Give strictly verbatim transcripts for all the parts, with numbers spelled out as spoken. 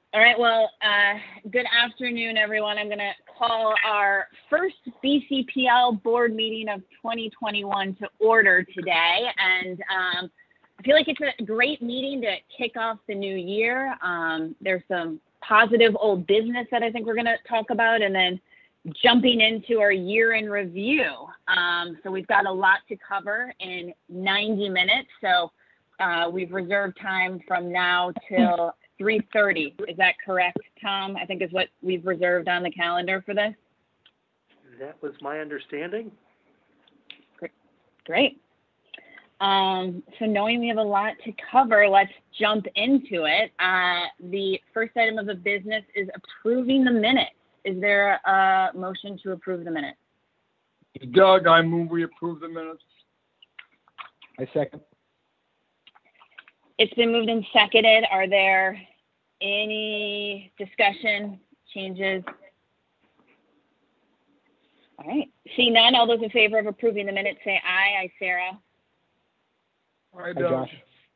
All right, well, uh, good afternoon, everyone. I'm going to call our first B C P L board meeting of twenty twenty-one to order today. And um, I feel like it's a great meeting to kick off the new year. Um, there's some positive old business that I think we're going to talk about, and then jumping into our year in review. Um, so we've got a lot to cover in ninety minutes. So uh, we've reserved time from now till three thirty. Is that correct, Tom? I think is what we've reserved on the calendar for this. That was my understanding. Great. Um, so knowing we have a lot to cover, let's jump into it. Uh, the first item of the business is approving the minutes. Is there a motion to approve the minutes? Doug, I move we approve the minutes. I second. It's been moved and seconded. Are there any discussion, changes? All right. See none. All those in favor of approving the minutes say aye. Aye, Sarah. Aye, Hi, Doug. Josh.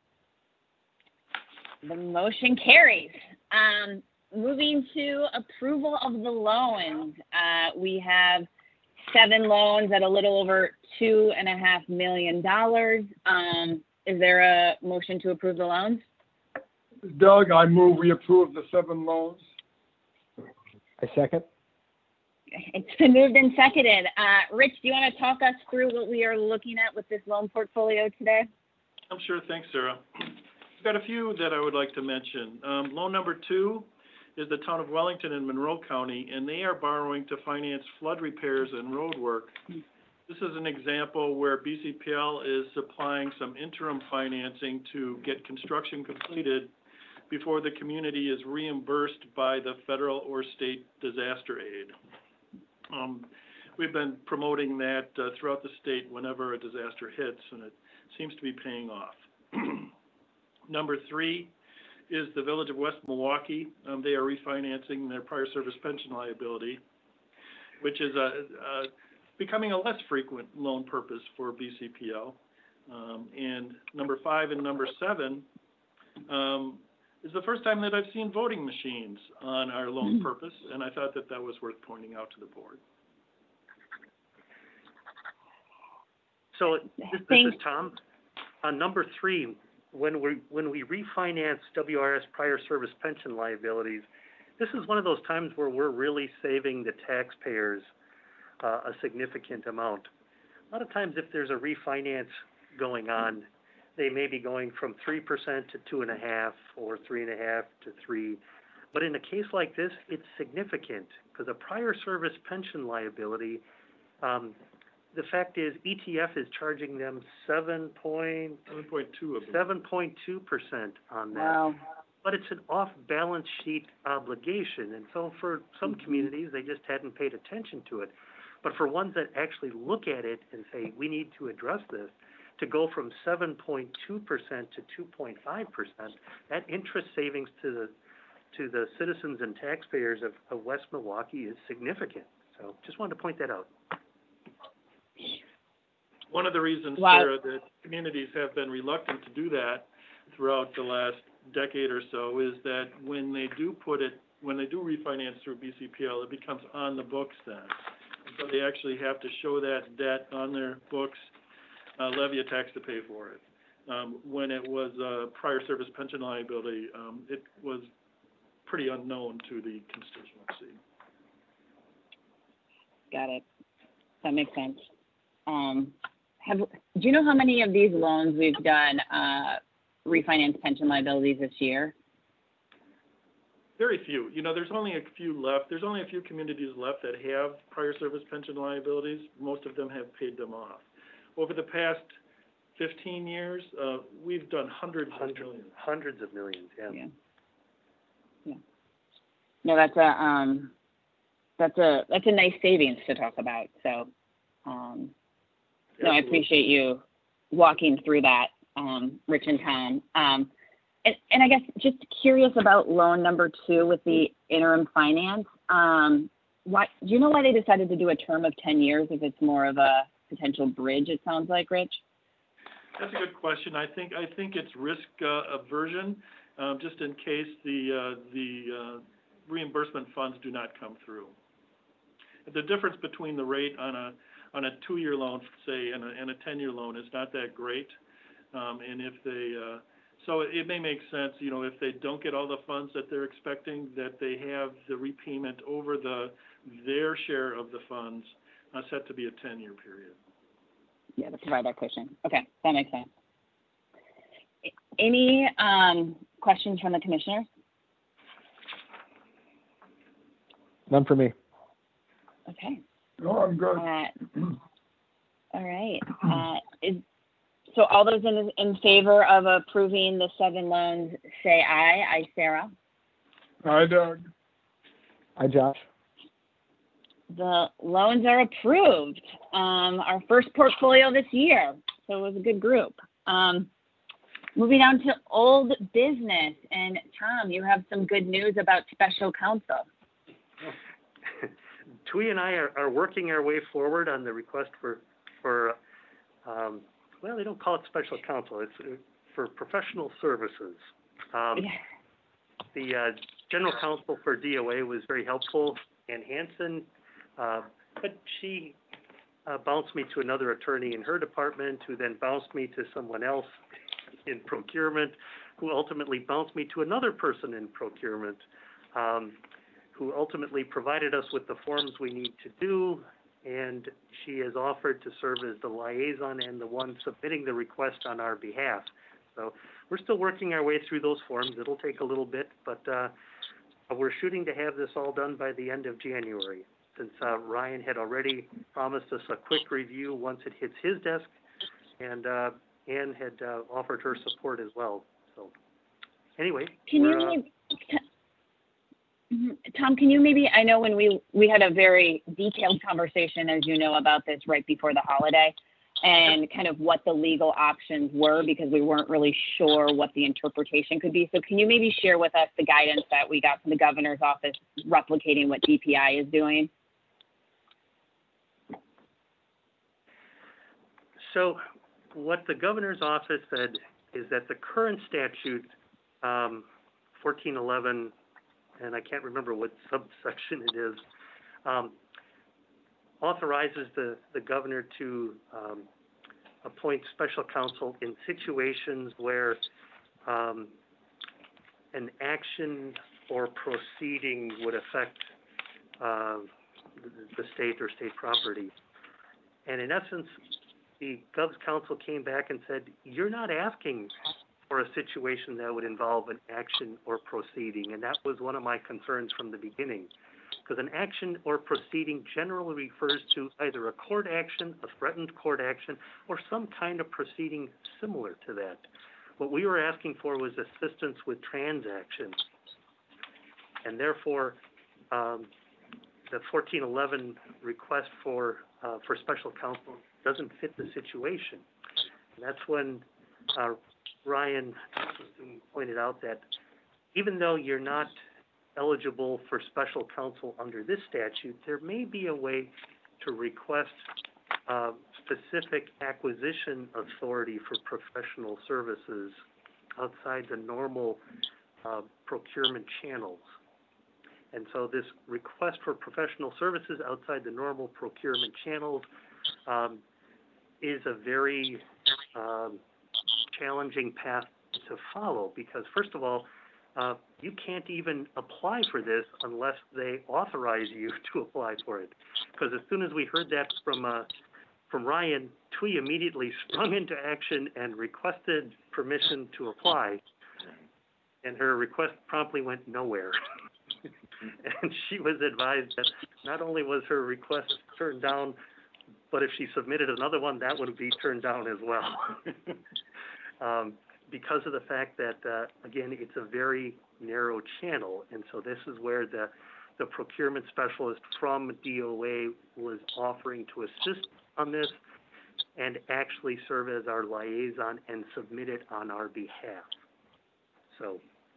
The motion carries. Um, moving to approval of the loans. Uh, we have seven loans at a little over two and a half million dollars. Um, Is there a motion to approve the loans? Doug, I move we approve the seven loans. I second. It's been moved and seconded. Uh, Rich, do you want to talk us through what we are looking at with this loan portfolio today? I'm sure. Thanks, Sarah. I've got a few that I would like to mention. Um, loan number two is the town of Wellington in Monroe County, and they are borrowing to finance flood repairs and road work. This is an example where B C P L is supplying some interim financing to get construction completed before the community is reimbursed by the federal or state disaster aid. Um, we've been promoting that uh, throughout the state whenever a disaster hits, and it seems to be paying off. Number three is the Village of West Milwaukee. Um, they are refinancing their prior service pension liability, which is a, a becoming a less frequent loan purpose for B C P L. Um, and number five and number seven um, is the first time that I've seen voting machines on our loan mm-hmm. purpose, and I thought that that was worth pointing out to the board. So this, this is Tom. On number three, when we when we refinance W R S prior service pension liabilities, this is one of those times where we're really saving the taxpayers Uh, a significant amount. A lot of times if there's a refinance going on, they may be going from three percent to two and a half or three and a half to three. But in a case like this, it's significant because a prior service pension liability, um, the fact is E T F is charging them seven point two percent on that. Wow. But it's an off-balance sheet obligation. And so for some communities, they just hadn't paid attention to it. But for ones that actually look at it and say, we need to address this, to go from seven point two percent to two point five percent, that interest savings to the to the citizens and taxpayers of, of West Milwaukee is significant. So just wanted to point that out. One of the reasons, wow. Sarah, that communities have been reluctant to do that throughout the last decade or so is that when they do put it, when they do refinance through B C P L, it becomes on the books then. So they actually have to show that debt on their books, uh, levy a tax to pay for it. Um, when it was a prior service pension liability, um, it was pretty unknown to the constituency. Got it. That makes sense. Um, have, do you know how many of these loans we've done uh, refinance pension liabilities this year? Very few. You know, there's only a few left. There's only a few communities left that have prior service pension liabilities. Most of them have paid them off. Over the past fifteen years, uh, we've done hundreds Hundred, of millions. Hundreds of millions, yeah. Yeah. Yeah. No, that's a um, that's a that's a nice savings to talk about. So, um, no, I appreciate you walking through that, um, Rich and Tom. Um, And, and I guess just curious about loan number two with the interim finance. Um, why, do you know why they decided to do a term of ten years if it's more of a potential bridge, it sounds like, Rich? That's a good question. I think I think it's risk uh, aversion. um, just in case the, uh, the uh, reimbursement funds do not come through. The difference between the rate on a, on a two-year loan, say, and a, and a ten-year loan is not that great. Um, and if they, uh, so it may make sense, you know, if they don't get all the funds that they're expecting, that they have the repayment over the, their share of the funds uh, set to be a ten-year period. Yeah, to provide that cushion. Okay, that makes sense. Any um, questions from the commissioners? None for me. Okay. No, I'm good. Uh, all right. Uh, is, so all those in, in favor of approving the seven loans, say aye. Aye, Sarah. Hi, Doug. Hi, Josh. The loans are approved. Um, our first portfolio this year. So it was a good group. Um, moving on to old business. And Tom, you have some good news about special counsel. Tui and I are, are working our way forward on the request for, for um, well, they don't call it special counsel. It's uh, for professional services. Um, Yeah. The uh, general counsel for D O A was very helpful, Ann Hansen, uh, but she uh, bounced me to another attorney in her department, who then bounced me to someone else in procurement, who ultimately bounced me to another person in procurement, um, who ultimately provided us with the forms we need to do, and she has offered to serve as the liaison and the one submitting the request on our behalf. So we're still working our way through those forms. It'll take a little bit, but uh, we're shooting to have this all done by the end of January, since uh, Ryan had already promised us a quick review once it hits his desk, and uh, Ann had uh, offered her support as well. So anyway, Can you uh, maybe, Tom, can you maybe, I know when we, we had a very detailed conversation, as you know, about this right before the holiday, and kind of what the legal options were, because we weren't really sure what the interpretation could be. So can you maybe share with us the guidance that we got from the governor's office replicating what D P I is doing? So what the governor's office said is that the current statute, um, fourteen eleven, and I can't remember what subsection it is, um, authorizes the, the governor to um, appoint special counsel in situations where um, an action or proceeding would affect uh, the, the state or state property. And in essence, the Gov's counsel came back and said, you're not asking for a situation that would involve an action or proceeding. And that was one of my concerns from the beginning. Because an action or proceeding generally refers to either a court action, a threatened court action, or some kind of proceeding similar to that. What we were asking for was assistance with transactions. And therefore, um, the fourteen eleven request for, uh, for special counsel doesn't fit the situation. And that's when uh, Ryan pointed out that even though you're not eligible for special counsel under this statute, there may be a way to request uh, specific acquisition authority for professional services outside the normal uh, procurement channels. And so this request for professional services outside the normal procurement channels um, is a very um, challenging path to follow, because first of all, Uh, you can't even apply for this unless they authorize you to apply for it. Because as soon as we heard that from uh, from Ryan, Tui immediately sprung into action and requested permission to apply, and her request promptly went nowhere. And she was advised that not only was her request turned down, but if she submitted another one, that would be turned down as well. um, because of the fact that, uh, again, it's a very narrow channel. And so this is where the, the procurement specialist from D O A was offering to assist on this and actually serve as our liaison and submit it on our behalf. So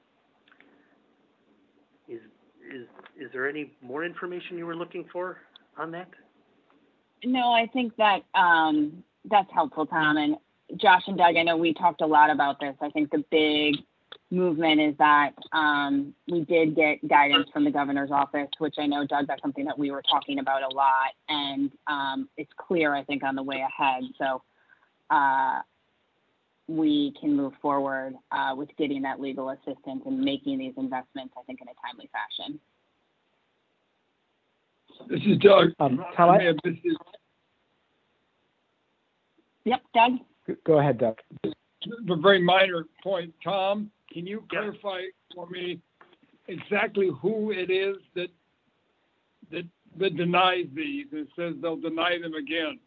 is, is, is there any more information you were looking for on that? No, I think that um, that's helpful, Tom. And Josh and Doug, I know we talked a lot about this. I think the big movement is that um, we did get guidance from the governor's office, which I know, Doug, that's something that we were talking about a lot, and um, it's clear, I think, on the way ahead. So uh, we can move forward uh, with getting that legal assistance and making these investments, I think, in a timely fashion. This is Doug. Um, Tom, I- This is Yep, Doug? Go ahead, Doug. a very minor point. Tom, can you Yeah. clarify for me exactly who it is that that that denies these and says they'll deny them again?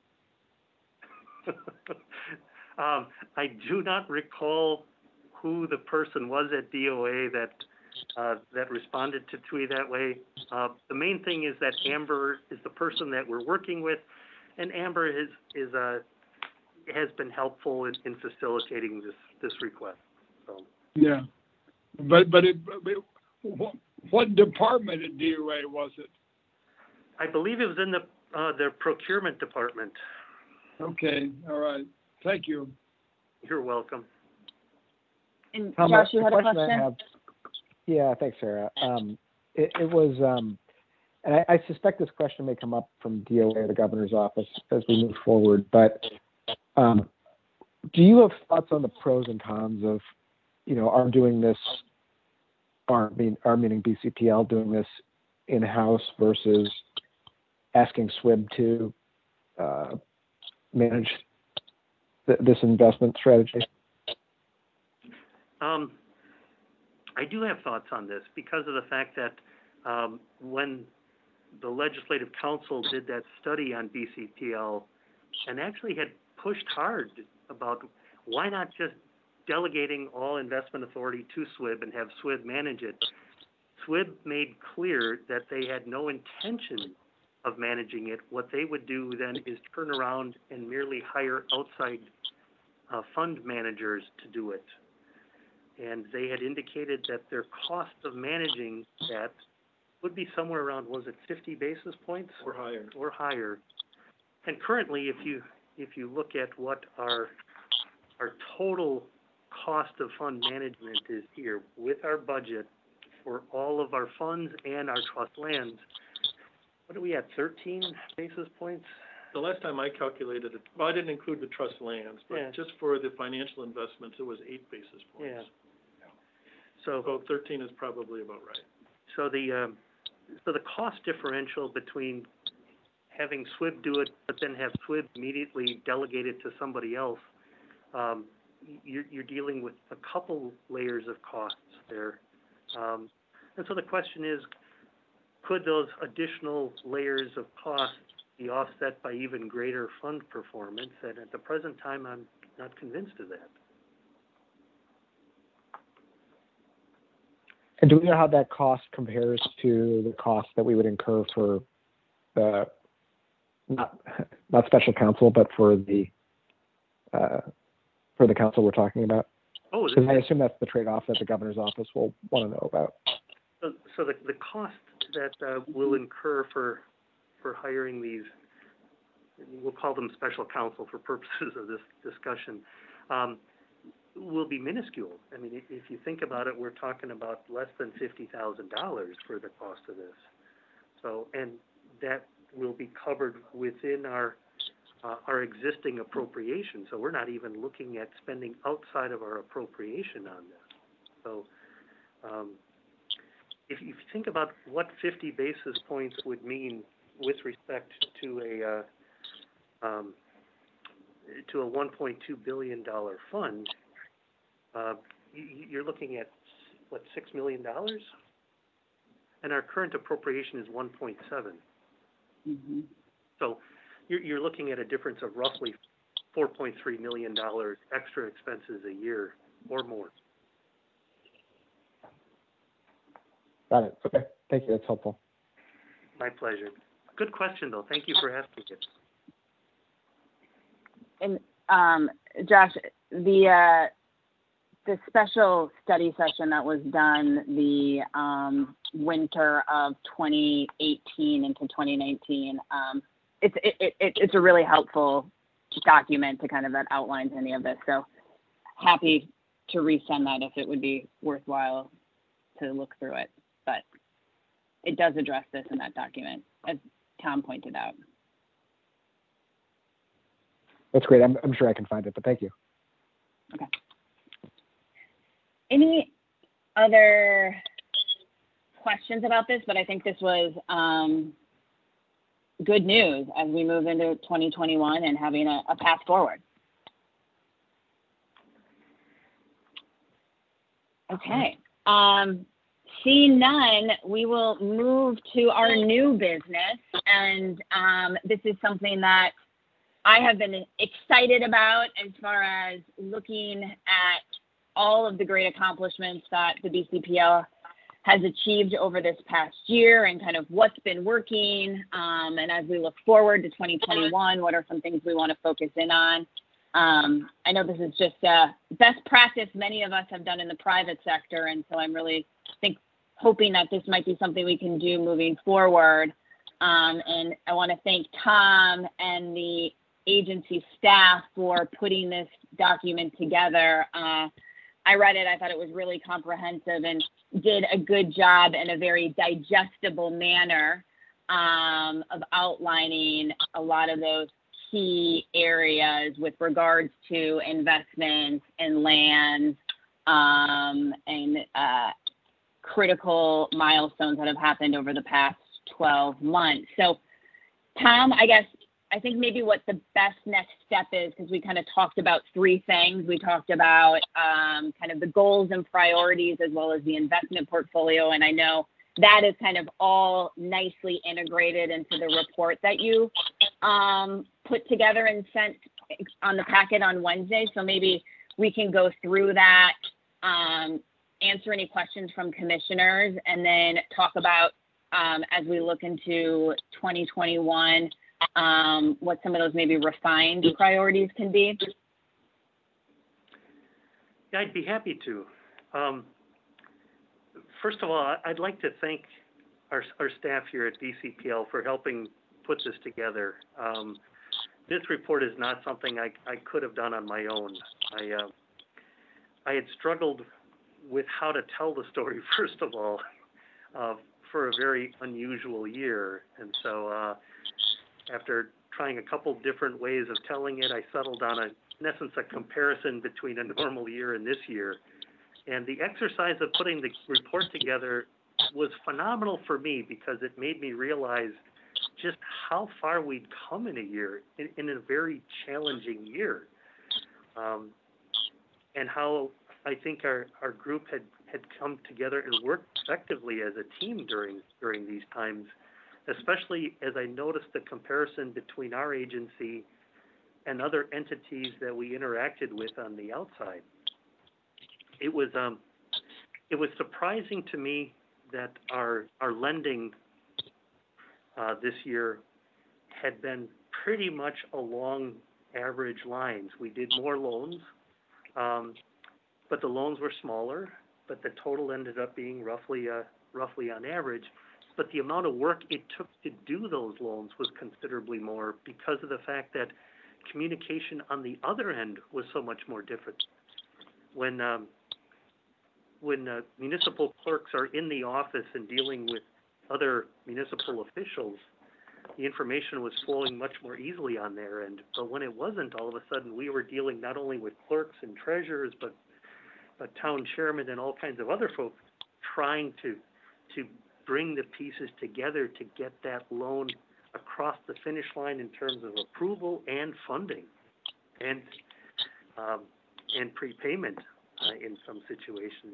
um, I do not recall who the person was at D O A that uh, that responded to Tui that way. Uh, the main thing is that Amber is the person that we're working with, and Amber is is uh, has been helpful in, in facilitating this this request. So. Yeah, but but, it, but what, what department at D O A was it? I believe it was in the uh, the procurement department. Okay, all right. Thank you. You're welcome. And Tom, Josh, the you had a question question? I have, yeah, thanks, Sarah. Um, it, it was, um, and I, I suspect this question may come up from D O A or the governor's office as we move forward, but um, do you have thoughts on the pros and cons of, you know, our doing this, our, mean, our meaning B C P L doing this in-house versus asking S W I B to uh, manage th- this investment strategy? Um, I do have thoughts on this because of the fact that um, when the Legislative Council did that study on B C P L and actually had pushed hard about why not just delegating all investment authority to S W I B and have S W I B manage it, S W I B made clear that they had no intention of managing it. What they would do then is turn around and merely hire outside uh, fund managers to do it. And they had indicated that their cost of managing that would be somewhere around, was it fifty basis points? Or higher. Or higher. And currently, if you if you look at what our our total cost of fund management is here with our budget for all of our funds and our trust lands, what are we at, thirteen basis points? The last time I calculated it, well, I didn't include the trust lands, but Yeah. just for the financial investments, it was eight basis points. Yeah. So, So thirteen is probably about right. so the um, so the cost differential between having S W I B do it, but then have S W I B immediately delegate it to somebody else, um, you're, you're dealing with a couple layers of costs there. Um, and so the question is, could those additional layers of costs be offset by even greater fund performance? And at the present time, I'm not convinced of that. And do we know how that cost compares to the cost that we would incur for the, not, not special counsel, but for the, uh, for the council we're talking about? Oh, Because I assume that's the trade-off that the governor's office will want to know about. So, so the, the cost that uh, we'll incur for for hiring these, we'll call them special counsel for purposes of this discussion, um, will be minuscule. I mean, if, if you think about it, we're talking about less than fifty thousand dollars for the cost of this. So, and that will be covered within our uh, our existing appropriation. So we're not even looking at spending outside of our appropriation on this. So, um, if you think about what fifty basis points would mean with respect to a uh, um, to a one point two billion dollar fund, uh, you, you're looking at what, six million dollars, and our current appropriation is one point seven. Mm-hmm. So you're, you're looking at a difference of roughly four point three million dollars extra expenses a year or more. Got it. Okay. Thank you. That's helpful. My pleasure. Good question, though. Thank you for asking it. And um, Josh, the uh, the special study session that was done the um, winter of twenty eighteen into twenty nineteen, um, it's it, it, it's a really helpful document to kind of that outlines any of this. So happy to resend that if it would be worthwhile to look through it. But it does address this in that document, as Tom pointed out. That's great. I'm, I'm sure I can find it, but thank you. Okay. Any other questions about this? But I think this was um, good news as we move into twenty twenty-one and having a, a path forward. Okay. Um, seeing none, we will move to our new business. And um, this is something that I have been excited about as far as looking at all of the great accomplishments that the B C P L has achieved over this past year and kind of what's been working. Um, and as we look forward to twenty twenty-one, what are some things we want to focus in on? Um, I know this is just uh, best practice many of us have done in the private sector, and so I'm really think hoping that this might be something we can do moving forward. Um, and I want to thank Tom and the agency staff for putting this document together. Uh, I read it, I thought it was really comprehensive and did a good job in a very digestible manner um, of outlining a lot of those key areas with regards to investments and land um, and uh, critical milestones that have happened over the past twelve months. So, Tom, I guess, I think maybe what the best next step is, because we kind of talked about three things. We talked about um, kind of the goals and priorities as well as the investment portfolio. And I know that is kind of all nicely integrated into the report that you um, put together and sent on the packet on Wednesday. So maybe we can go through that, um, answer any questions from commissioners, and then talk about, um, as we look into twenty twenty-one, um, what some of those maybe refined priorities can be. Yeah, I'd be happy to. Um, first of all, I'd like to thank our, our staff here at B C P L for helping put this together. Um, this report is not something I, I could have done on my own. I, uh, I had struggled with how to tell the story, first of all, uh, for a very unusual year. And so uh, after trying a couple different ways of telling it, I settled on, a, in essence, a comparison between a normal year and this year. And the exercise of putting the report together was phenomenal for me because it made me realize just how far we'd come in a year, in, in a very challenging year. Um, and how I think our, our group had, had come together and worked effectively as a team during during these times, especially as I noticed the comparison between our agency and other entities that we interacted with on the outside. It was um, it was surprising to me that our our lending uh, this year had been pretty much along average lines. We did more loans, um, but the loans were smaller, but the total ended up being roughly uh, roughly on average. But the amount of work it took to do those loans was considerably more because of the fact that communication on the other end was so much more different. When um, when uh, municipal clerks are in the office and dealing with other municipal officials, the information was flowing much more easily on their end. But when it wasn't, all of a sudden we were dealing not only with clerks and treasurers, but but town chairmen and all kinds of other folks trying to to bring the pieces together to get that loan across the finish line in terms of approval and funding and um, and prepayment uh, in some situations.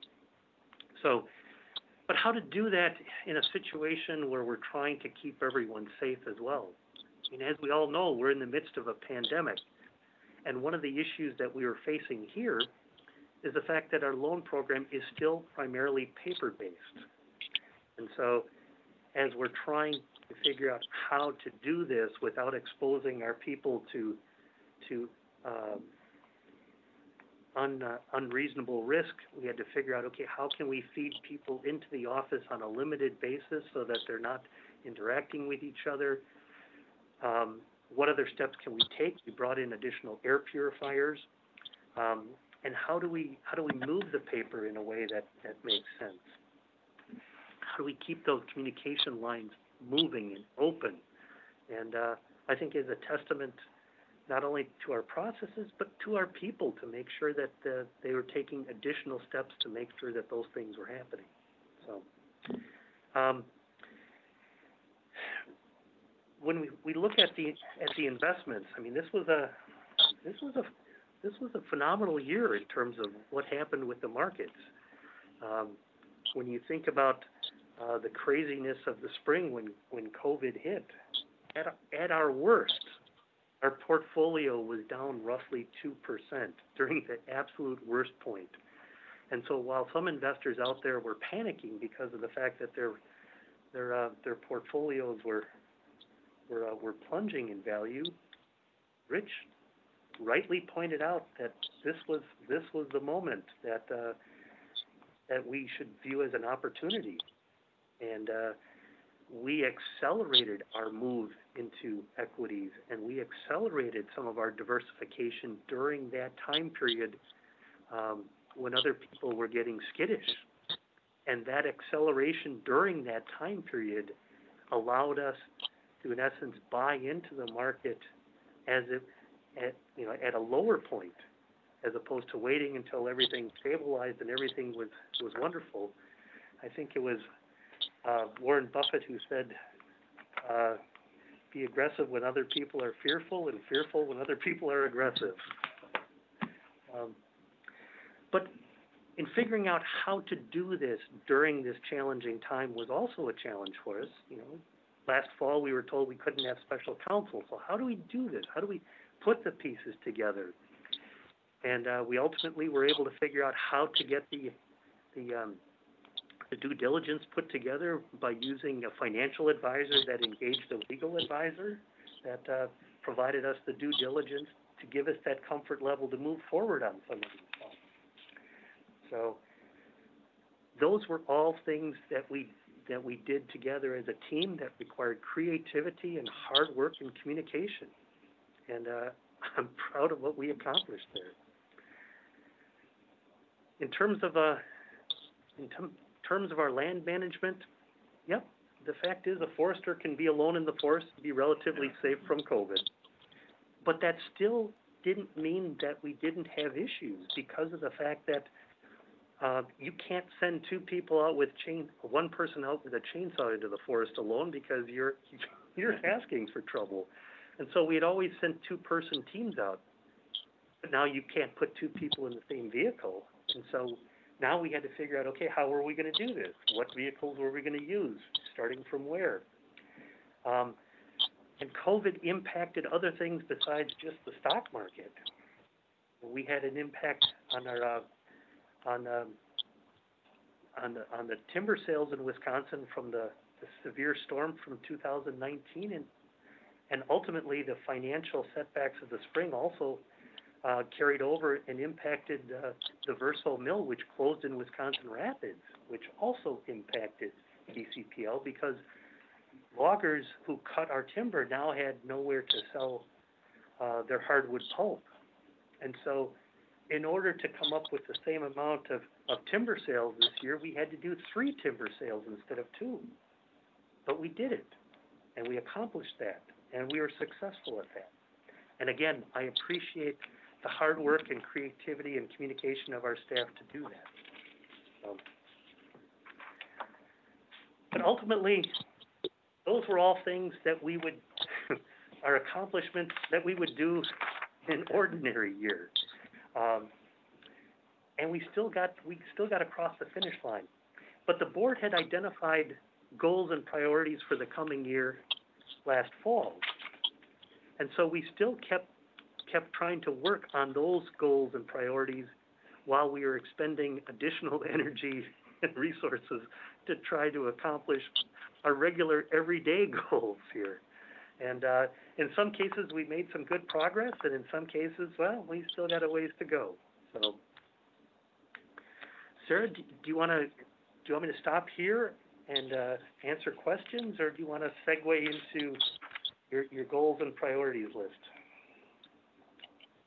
So, but how to do that in a situation where we're trying to keep everyone safe as well? I mean, as we all know, we're in the midst of a pandemic, and one of the issues that we are facing here is the fact that our loan program is still primarily paper-based. And so, as we're trying to figure out how to do this without exposing our people to to um, un, uh, unreasonable risk, we had to figure out, okay, how can we feed people into the office on a limited basis so that they're not interacting with each other? Um, what other steps can we take? We brought in additional air purifiers. Um, and how do we how do we move the paper in a way that, that makes sense? How do we keep those communication lines moving and open? And uh, I think is a testament not only to our processes, but to our people to make sure that uh, they were taking additional steps to make sure that those things were happening. So um, when we, we look at the at the investments, I mean, this was a this was a this was a phenomenal year in terms of what happened with the markets. Um, when you think about uh, the craziness of the spring when, when COVID hit, at, at our worst, our portfolio was down roughly two percent during the absolute worst point. And so while some investors out there were panicking because of the fact that their their uh, their portfolios were were uh, were plunging in value, Rich rightly pointed out that this was this was the moment that uh, that we should view as an opportunity, and uh, we accelerated our move into equities, and we accelerated some of our diversification during that time period um, when other people were getting skittish, and that acceleration during that time period allowed us to, in essence, buy into the market as it at you know at a lower point, as opposed to waiting until everything stabilized and everything was was wonderful. I think it was uh, Warren Buffett who said, uh, "Be aggressive when other people are fearful, and fearful when other people are aggressive." Um, but in figuring out how to do this during this challenging time was also a challenge for us. You know, last fall we were told we couldn't have special counsel. So how do we do this? How do we put the pieces together? And uh, we ultimately were able to figure out how to get the the, um, the due diligence put together by using a financial advisor that engaged a legal advisor that uh, provided us the due diligence to give us that comfort level to move forward on some of these stuff. So those were all things that we that we did together as a team that required creativity and hard work and communication. And uh, I'm proud of what we accomplished there. In terms of uh, in t- terms of our land management, yep, the fact is a forester can be alone in the forest and be relatively safe from COVID. But that still didn't mean that we didn't have issues, because of the fact that uh, you can't send two people out with chain, one person out with a chainsaw into the forest alone, because you're you're asking for trouble. And so we had always sent two-person teams out, but now you can't put two people in the same vehicle. And so now we had to figure out, okay, how are we going to do this? What vehicles were we going to use? Starting from where? Um, and COVID impacted other things besides just the stock market. We had an impact on our uh, on um, on the on the timber sales in Wisconsin from the, the severe storm from two thousand nineteen, and and ultimately the financial setbacks of the spring also uh, carried over and impacted uh, the Verso mill, which closed in Wisconsin Rapids, which also impacted B C P L, because loggers who cut our timber now had nowhere to sell uh, their hardwood pulp. And so in order to come up with the same amount of, of timber sales this year, we had to do three timber sales instead of two. But we did it, and we accomplished that, and we were successful at that. And again, I appreciate the hard work and creativity and communication of our staff to do that. So, but ultimately, those were all things that we would, our accomplishments that we would do in an ordinary year. Um, and we still got we still got across the finish line. But the board had identified goals and priorities for the coming year last fall. And so we still kept kept trying to work on those goals and priorities while we were expending additional energy and resources to try to accomplish our regular everyday goals here. And uh, in some cases, we made some good progress, and in some cases, well, we still got a ways to go. So, Sarah, do, do you want to do you want me to stop here and uh, answer questions, or do you want to segue into your your goals and priorities list?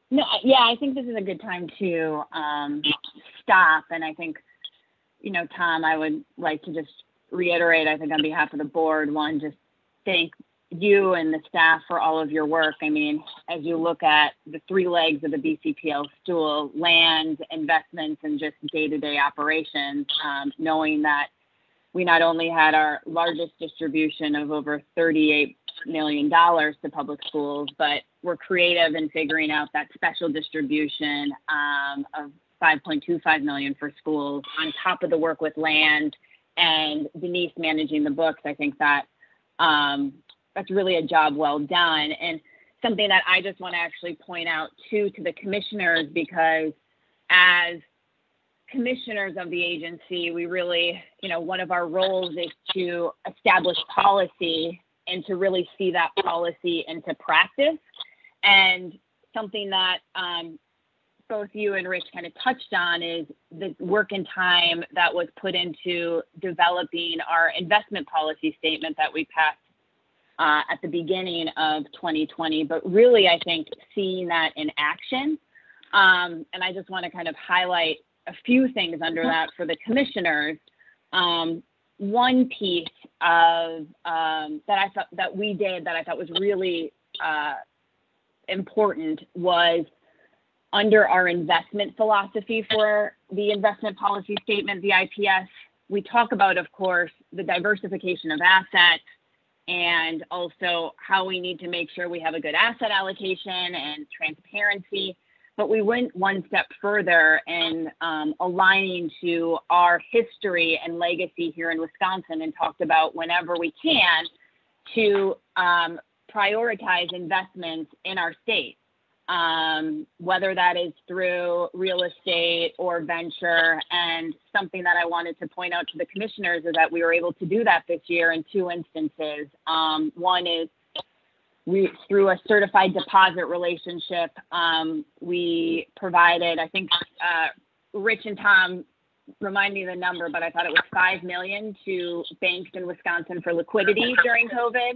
No, yeah, I think this is a good time to um, stop. And I think, you know, Tom, I would like to just reiterate, I think on behalf of the board, one, just thank you and the staff for all of your work. I mean, as you look at the three legs of the B C P L stool, land, investments, and just day-to-day operations, um, knowing that we not only had our largest distribution of over thirty-eight million dollars to public schools, but we're creative in figuring out that special distribution um, of five point two five million dollars for schools on top of the work with land and Denise managing the books. I think that um, that's really a job well done, and something that I just want to actually point out too to the commissioners, because as commissioners of the agency, we really, you know, one of our roles is to establish policy and to really see that policy into practice. And something that um, both you and Rich kind of touched on is the work and time that was put into developing our investment policy statement that we passed uh, at the beginning of twenty twenty, but really, I think, seeing that in action. Um, and I just want to kind of highlight a few things under that for the commissioners. Um, one piece of um, that I thought that we did that I thought was really uh, important was under our investment philosophy for the investment policy statement, the I P S. We talk about, of course, the diversification of assets and also how we need to make sure we have a good asset allocation and transparency. But we went one step further in um, aligning to our history and legacy here in Wisconsin, and talked about whenever we can to um, prioritize investments in our state, um, whether that is through real estate or venture. And something that I wanted to point out to the commissioners is that we were able to do that this year in two instances. Um, one is We, through a certified deposit relationship, um, we provided, I think, uh, Rich and Tom, remind me the number, but I thought it was five million dollars to banks in Wisconsin for liquidity during COVID.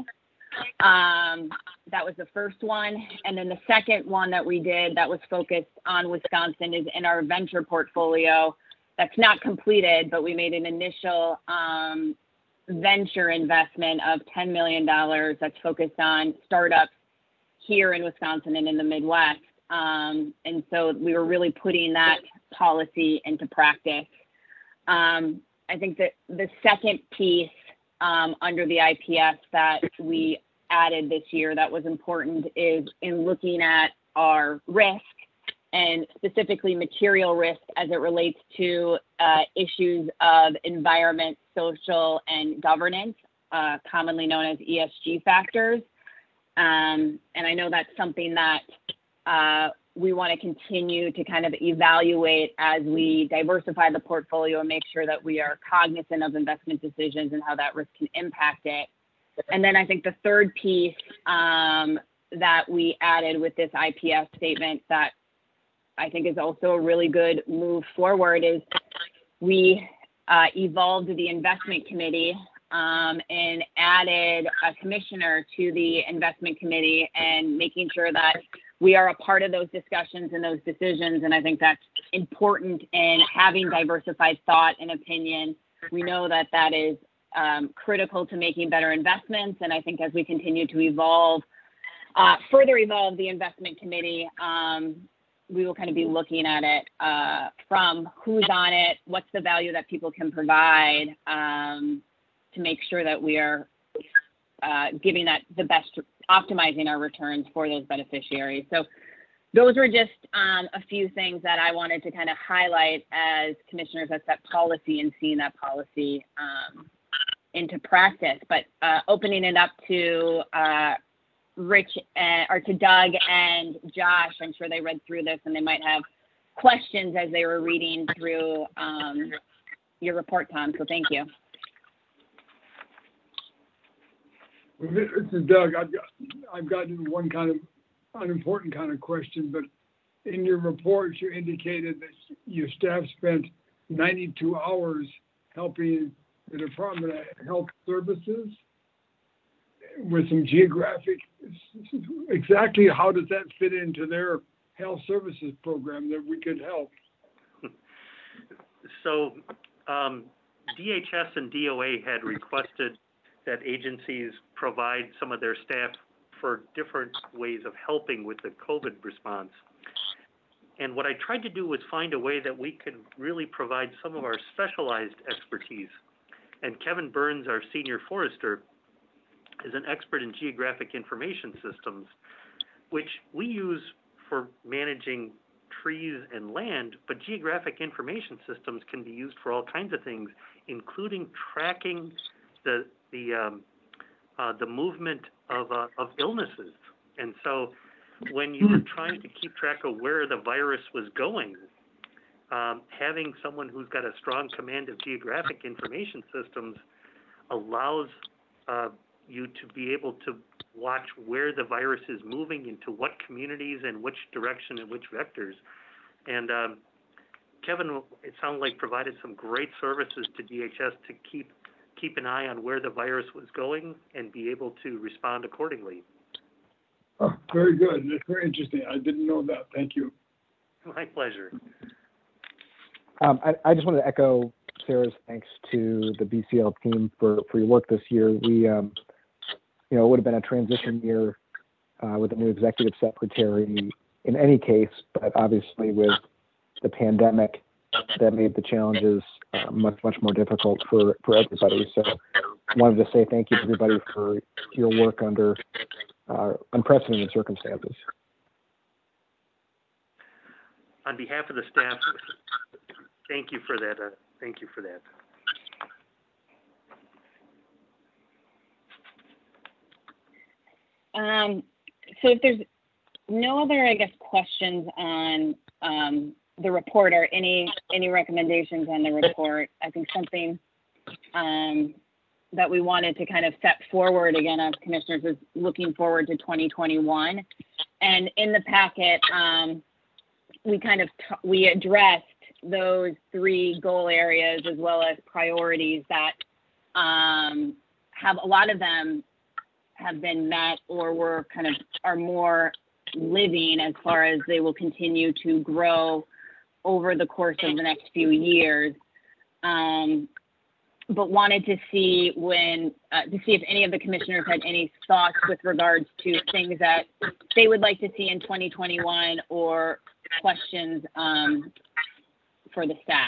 Um, that was the first one. And then the second one that we did that was focused on Wisconsin is in our venture portfolio. That's not completed, but we made an initial um, venture investment of ten million dollars that's focused on startups here in Wisconsin and in the Midwest. Um, and so we were really putting that policy into practice. Um, I think that the second piece um, under the I P S that we added this year that was important is in looking at our risk, and specifically material risk as it relates to uh, issues of environment, social, and governance, uh, commonly known as E S G factors. Um, and I know that's something that uh, we want to continue to kind of evaluate as we diversify the portfolio and make sure that we are cognizant of investment decisions and how that risk can impact it. And then I think the third piece um, that we added with this I P S statement that I think is also a really good move forward is we uh, evolved the investment committee um, and added a commissioner to the investment committee, and making sure that we are a part of those discussions and those decisions. And I think that's important in having diversified thought and opinion. We know that that is um, critical to making better investments. And I think as we continue to evolve, uh, further evolve the investment committee, um, we will kind of be looking at it uh, from who's on it, what's the value that people can provide, um, to make sure that we are uh, giving that the best, optimizing our returns for those beneficiaries. So those were just um, a few things that I wanted to kind of highlight as commissioners that set policy and seeing that policy um, into practice. But uh, opening it up to uh, Rich uh, or to Doug and Josh, I'm sure they read through this and they might have questions as they were reading through um, your report, Tom. So thank you. This is Doug. I've got I've got one kind of unimportant kind of question, but in your report you indicated that your staff spent ninety-two hours helping the Department of Health Services with some geographic. Exactly how does that fit into their health services program that we could help. So um, D H S and D O A had requested that agencies provide some of their staff for different ways of helping with the COVID response. And what I tried to do was find a way that we could really provide some of our specialized expertise. And Kevin Burns, our senior forester, is an expert in geographic information systems, which we use for managing trees and land, but geographic information systems can be used for all kinds of things, including tracking the the um, uh, the movement of uh, of illnesses. And so, when you were trying to keep track of where the virus was going, um, having someone who's got a strong command of geographic information systems allows uh, you to be able to watch where the virus is moving, into what communities and which direction and which vectors. And um, Kevin, it sounded like, provided some great services to D H S to keep keep an eye on where the virus was going and be able to respond accordingly. Oh, very good. That's very interesting. I didn't know that. Thank you. My pleasure. Um, I, I just wanted to echo Sarah's thanks to the B C L team for, for your work this year. We, um, you know, it would have been a transition year uh, with a new executive secretary in any case, but obviously with the pandemic, that made the challenges uh, much, much more difficult for, for everybody. So I wanted to say thank you to everybody for your work under uh, unprecedented circumstances. On behalf of the staff, thank you for that. Uh, thank you for that. Um, so if there's no other, I guess, questions on um, the report or any any recommendations on the report, I think something um, that we wanted to kind of set forward again as commissioners is looking forward to twenty twenty-one. And in the packet, um, we kind of t- we addressed those three goal areas as well as priorities that um, have a lot of them have been met or were kind of are more living as far as they will continue to grow over the course of the next few years. Um, but wanted to see when uh, to see if any of the commissioners had any thoughts with regards to things that they would like to see in twenty twenty-one or questions um, for the staff.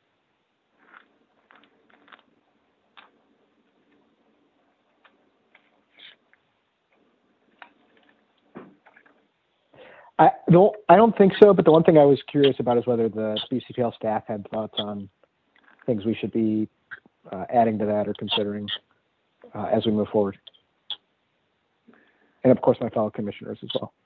I don't, I don't think so, but the one thing I was curious about is whether the B C P L staff had thoughts on things we should be uh, adding to that or considering uh, as we move forward. And of course, my fellow commissioners as well.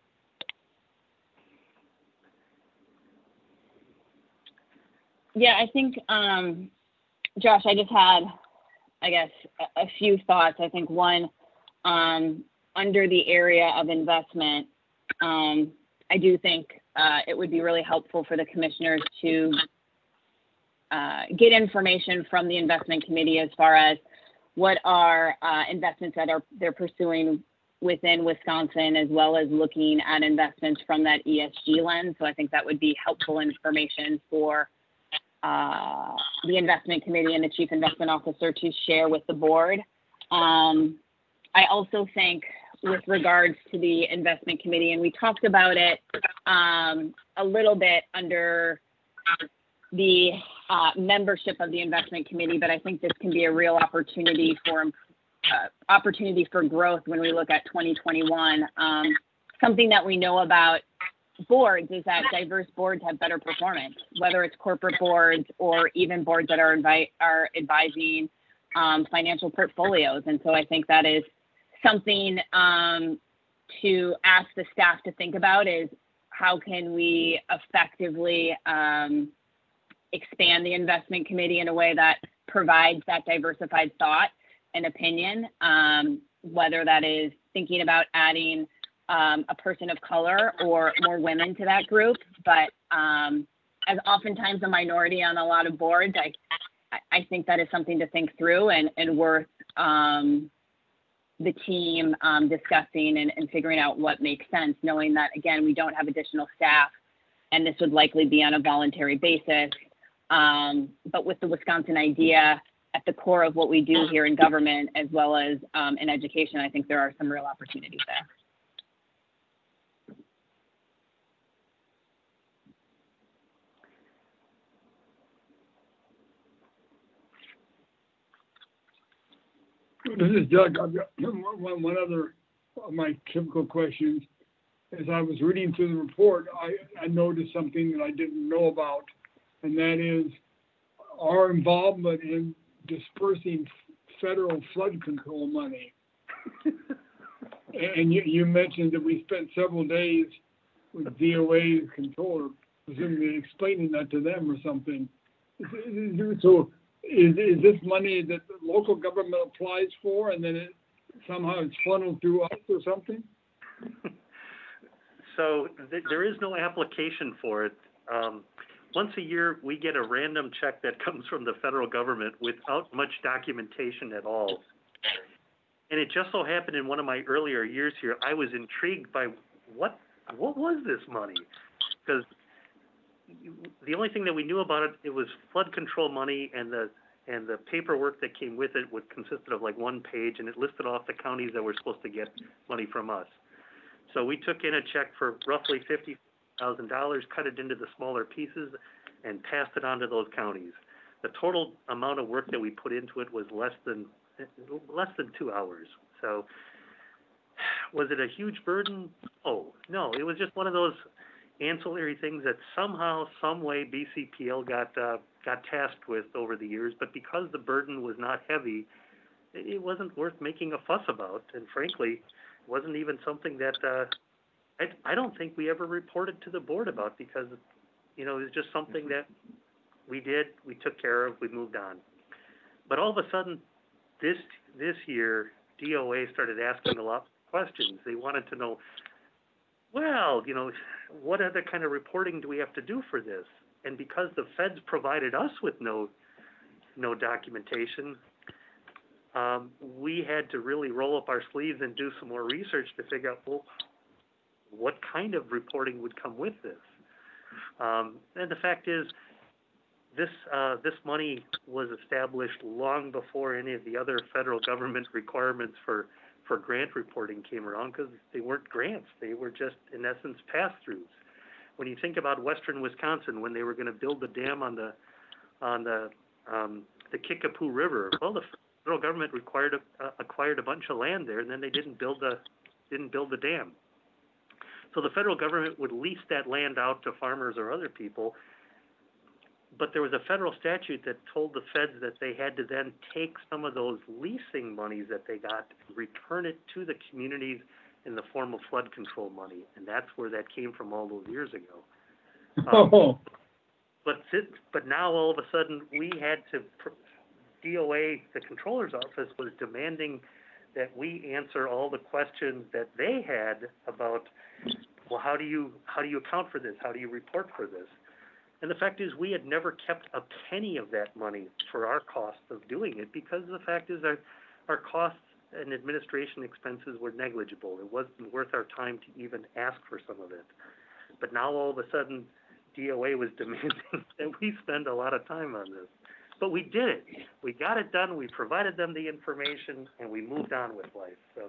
Yeah, I think, um, Josh, I just had, I guess, a, a few thoughts. I think one, um, under the area of investment, um, I do think uh, it would be really helpful for the commissioners to uh, get information from the investment committee as far as what are uh, investments that are they're pursuing within Wisconsin, as well as looking at investments from that E S G lens. So I think that would be helpful information for uh, the investment committee and the chief investment officer to share with the board. Um, I also think with regards to the investment committee, and we talked about it um, a little bit under the uh, membership of the investment committee, but I think this can be a real opportunity for uh, opportunity for growth when we look at twenty twenty-one. Um, something that we know about boards is that diverse boards have better performance, whether it's corporate boards or even boards that are invite are advising um, financial portfolios. And so I think that is something um, to ask the staff to think about is how can we effectively um, expand the investment committee in a way that provides that diversified thought and opinion, um, whether that is thinking about adding um, a person of color or more women to that group. But um, as oftentimes a minority on a lot of boards, I, I think that is something to think through and, and worth um, the team um, discussing and, and figuring out what makes sense, knowing that, again, we don't have additional staff, and this would likely be on a voluntary basis. Um, but with the Wisconsin idea at the core of what we do here in government, as well as um, in education, I think there are some real opportunities there. This is Doug. I've got one, one other of my typical questions. As I was reading through the report, I, I noticed something that I didn't know about, and that is our involvement in dispersing federal flood control money. And you, you mentioned that we spent several days with D O A controller, presumably explaining that to them or something. So is, is this money that the local government applies for and then it somehow it's funneled through us or something? So th- there is no application for it. Um, once a year, we get a random check that comes from the federal government without much documentation at all. And it just so happened in one of my earlier years here, I was intrigued by what what was this money? Because the only thing that we knew about it, it was flood control money, and the and the paperwork that came with it would consisted of like one page, and it listed off the counties that were supposed to get money from us. So we took in a check for roughly fifty thousand dollars, cut it into the smaller pieces, and passed it on to those counties. The total amount of work that we put into it was less than less than two hours. So was it a huge burden? Oh, no, it was just one of those ancillary things that somehow, some way, B C P L got uh, got tasked with over the years. But because the burden was not heavy, it wasn't worth making a fuss about. And frankly, it wasn't even something that uh, I, I don't think we ever reported to the board about, because, you know, it was just something that we did, we took care of, we moved on. But all of a sudden, this this year, D O A started asking a lot of questions. They wanted to know, well, you know, what other kind of reporting do we have to do for this? And because the feds provided us with no no documentation, um, we had to really roll up our sleeves and do some more research to figure out, well, what kind of reporting would come with this? Um, and the fact is, this uh, this money was established long before any of the other federal government requirements for for grant reporting came around, because they weren't grants. They were just, in essence, pass-throughs. When you think about western Wisconsin, when they were going to build the dam on the on the um, the Kickapoo River, well, the federal government required a, uh, acquired a bunch of land there, and then they didn't build the didn't build the dam. So the federal government would lease that land out to farmers or other people. But there was a federal statute that told the feds that they had to then take some of those leasing monies that they got and return it to the communities in the form of flood control money. And that's where that came from all those years ago. Um, Oh, but but now all of a sudden we had to, D O A, the controller's office, was demanding that we answer all the questions that they had about, well, how do you how do you account for this? How do you report for this? And the fact is, we had never kept a penny of that money for our costs of doing it, because the fact is our, our costs and administration expenses were negligible. It wasn't worth our time to even ask for some of it. But now all of a sudden, D O A was demanding that we spend a lot of time on this. But we did it. We got it done. We provided them the information, and we moved on with life. So.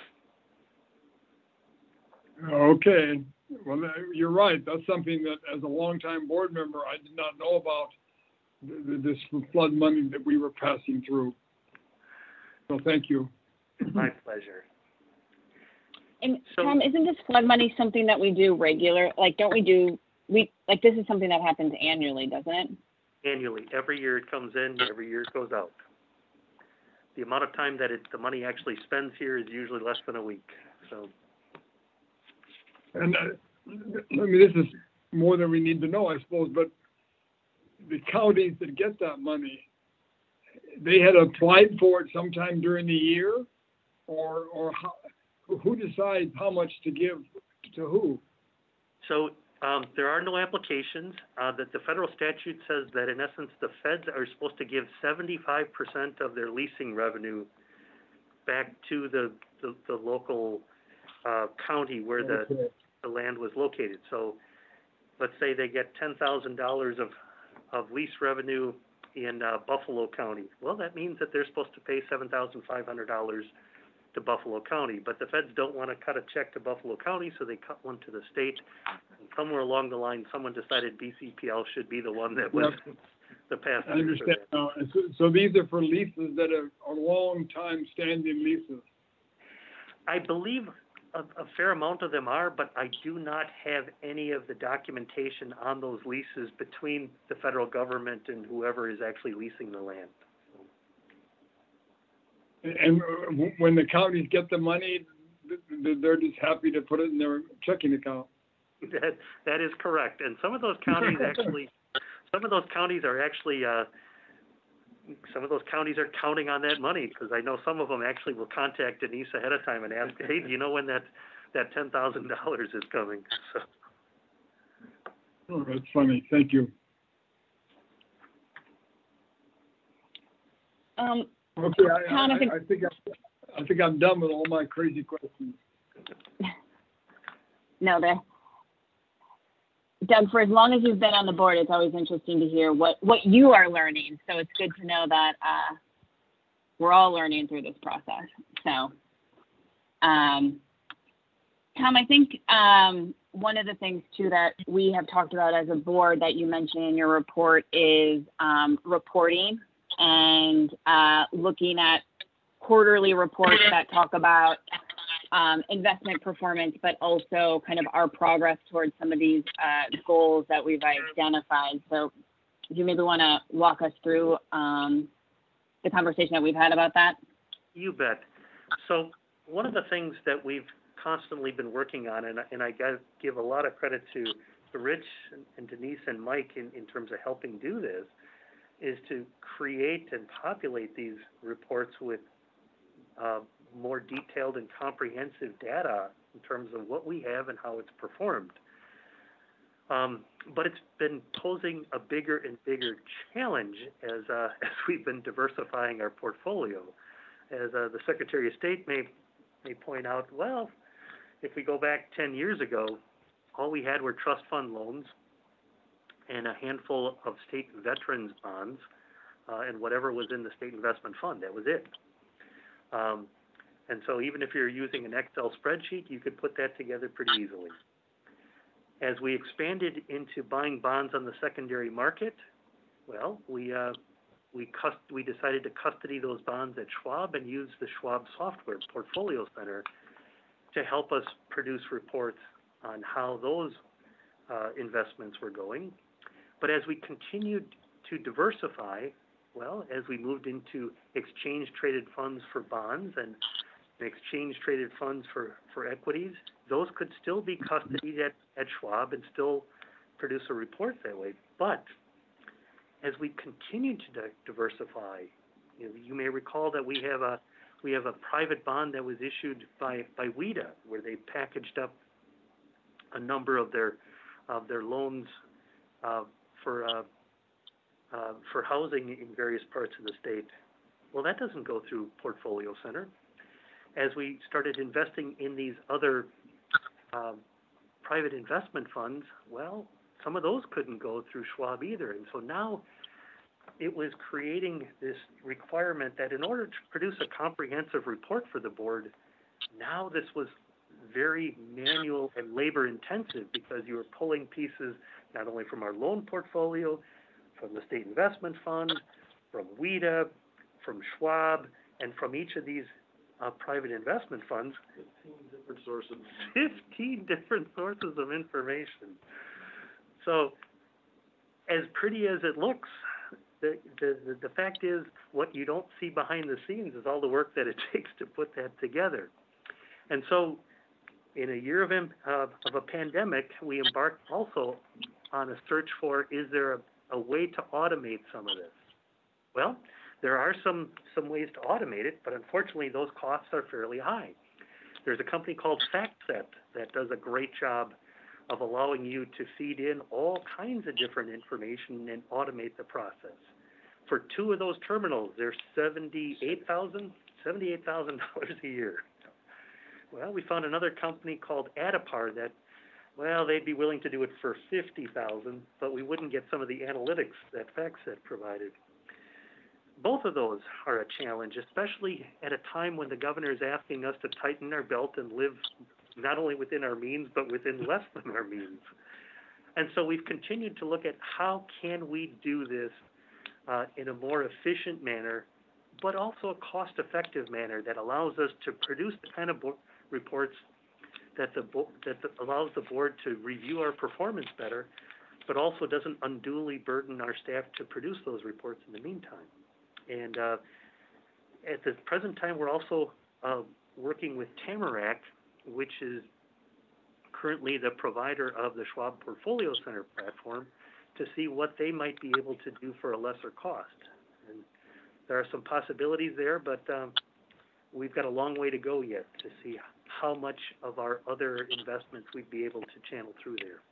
okay. Well, you're right. That's something that, as a longtime board member, I did not know about, th- this flood money that we were passing through. So thank you. My pleasure. And So- Tom, isn't this flood money something that we do regular? Like, don't we do, we, like, this is something that happens annually, doesn't it? Annually. Every year it comes in, every year it goes out. The amount of time that it, the money actually spends here is usually less than a week. So. And, uh, I mean, this is more than we need to know, I suppose, but the counties that get that money, they had applied for it sometime during the year, or, or how, who decides how much to give to who? So um, there are no applications. Uh, that the federal statute says that, in essence, the feds are supposed to give seventy-five percent of their leasing revenue back to the, the, the local, uh, county where the, Okay. the land was located. So let's say they get ten thousand dollars of, of lease revenue in, uh, Buffalo County. Well, that means that they're supposed to pay seven thousand five hundred dollars to Buffalo County, but the feds don't want to cut a check to Buffalo County, so they cut one to the state. And somewhere along the line, someone decided B C P L should be the one that was Yep. the pass. I understand now. And So, so these are for leases that are, are long time standing leases. I believe a, a fair amount of them are, but I do not have any of the documentation on those leases between the federal government and whoever is actually leasing the land. And uh, when the counties get the money, th- th- they're just happy to put it in their checking account. That, that is correct. And some of those counties actually, some of those counties are actually, uh, some of those counties are counting on that money, because I know some of them actually will contact Denise ahead of time and ask, hey, do you know when that, that ten thousand dollars is coming? So. Oh, that's funny. Thank you. Um, Okay, I, Tom, I I, think- I think I, I think I'm done with all my crazy questions. no, there. Doug, for as long as you've been on the board, it's always interesting to hear what, what you are learning. So it's good to know that uh, we're all learning through this process. So, um, Tom, I think um, one of the things, too, that we have talked about as a board that you mentioned in your report is um, reporting and uh, looking at quarterly reports that talk about um, investment performance, but also kind of our progress towards some of these uh, goals that we've identified. So do you maybe want to walk us through um, the conversation that we've had about that? You bet. So one of the things that we've constantly been working on, and, and I got to give a lot of credit to, to Rich and, and Denise and Mike in, in terms of helping do this, is to create and populate these reports with uh, more detailed and comprehensive data in terms of what we have and how it's performed. Um, but it's been posing a bigger and bigger challenge as, uh, as we've been diversifying our portfolio. As uh, the Secretary of State may, may point out, well, if we go back ten years ago, all we had were trust fund loans and a handful of state veterans bonds, uh, and whatever was in the state investment fund. That was it. Um, and so even if you're using an Excel spreadsheet, you could put that together pretty easily. As we expanded into buying bonds on the secondary market, well, we uh, we cust- we decided to custody those bonds at Schwab and use the Schwab Software Portfolio Center to help us produce reports on how those uh, investments were going. But as we continued to diversify, well, as we moved into exchange-traded funds for bonds and exchange-traded funds for, for equities, those could still be custodied at, at Schwab and still produce a report that way. But as we continue to di- diversify, you know, you may recall that we have a we have a private bond that was issued by by WIDA, where they packaged up a number of their of their loans uh, for uh, uh, for housing in various parts of the state. Well, that doesn't go through Portfolio Center. As we started investing in these other um, private investment funds, well, some of those couldn't go through Schwab either. And so now it was creating this requirement that in order to produce a comprehensive report for the board, now this was very manual and labor intensive, because you were pulling pieces not only from our loan portfolio, from the state investment fund, from WIDA, from Schwab, and from each of these uh, private investment funds. fifteen different sources. fifteen different sources of information. So, as pretty as it looks, the, the, the, the fact is, what you don't see behind the scenes is all the work that it takes to put that together. And so, in a year of, uh, of a pandemic, we embarked also on a search for, is there a, a way to automate some of this? Well, there are some, some ways to automate it, but unfortunately those costs are fairly high. There's a company called FactSet that does a great job of allowing you to feed in all kinds of different information and automate the process. For two of those terminals, they're seventy-eight thousand, seventy-eight thousand dollars a year. Well, we found another company called Adipar that, well, they'd be willing to do it for fifty thousand dollars, but we wouldn't get some of the analytics that FactSet provided. Both of those are a challenge, especially at a time when the governor is asking us to tighten our belt and live not only within our means, but within less than our means. And so we've continued to look at how can we do this uh, in a more efficient manner, but also a cost-effective manner that allows us to produce the kind of bo- reports that the bo- that the, allows the board to review our performance better, but also doesn't unduly burden our staff to produce those reports in the meantime. And uh, at the present time, we're also uh, working with Tamarack, which is currently the provider of the Schwab Portfolio Center platform, to see what they might be able to do for a lesser cost. And there are some possibilities there, but um, we've got a long way to go yet to see how much of our other investments we'd be able to channel through there.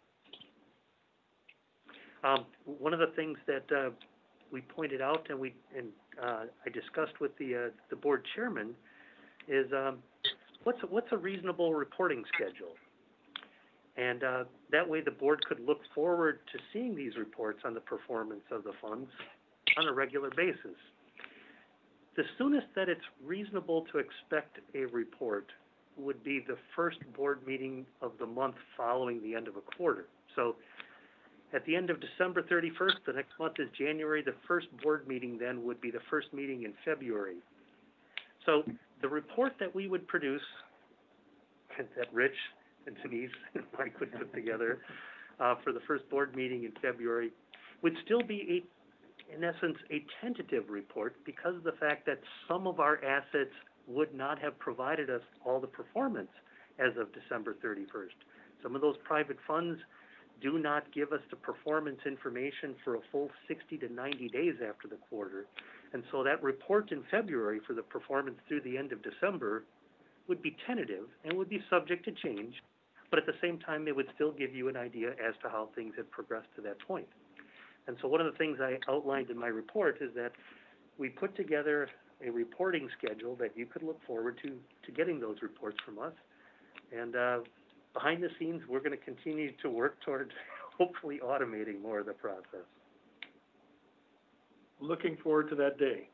Um, one of the things that uh, we pointed out and we and uh, I discussed with the uh, the board chairman is um, what's a, what's a reasonable reporting schedule, and uh, that way the board could look forward to seeing these reports on the performance of the funds on a regular basis. The soonest that it's reasonable to expect a report would be the first board meeting of the month following the end of a quarter. So at the end of December thirty-first, the next month is January, the first board meeting then would be the first meeting in February. So the report that we would produce, that Rich and Denise and Mike would put together uh, for the first board meeting in February, would still be, a, in essence, a tentative report because of the fact that some of our assets would not have provided us all the performance as of December thirty-first. Some of those private funds do not give us the performance information for a full sixty to ninety days after the quarter. And so that report in February for the performance through the end of December would be tentative and would be subject to change, but at the same time, it would still give you an idea as to how things had progressed to that point. And so one of the things I outlined in my report is that we put together a reporting schedule that you could look forward to, to getting those reports from us. And uh, behind the scenes, we're going to continue to work toward hopefully automating more of the process. Looking forward to that day.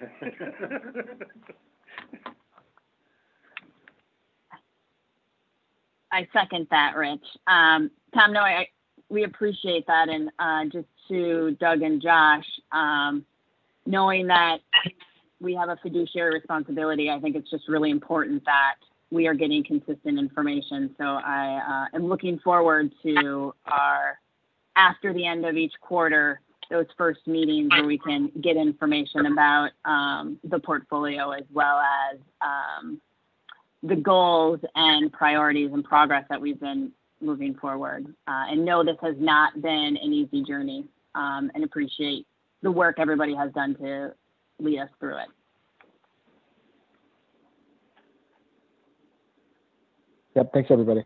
I second that, Rich. Um, Tom, no, I, we appreciate that. And uh, just to Doug and Josh, um, knowing that we have a fiduciary responsibility, I think it's just really important that we are getting consistent information. So I uh, am looking forward to our, after the end of each quarter, those first meetings where we can get information about um, the portfolio as well as um, the goals and priorities and progress that we've been moving forward. Uh, and know this has not been an easy journey, um, and appreciate the work everybody has done to lead us through it. Yep, thanks everybody.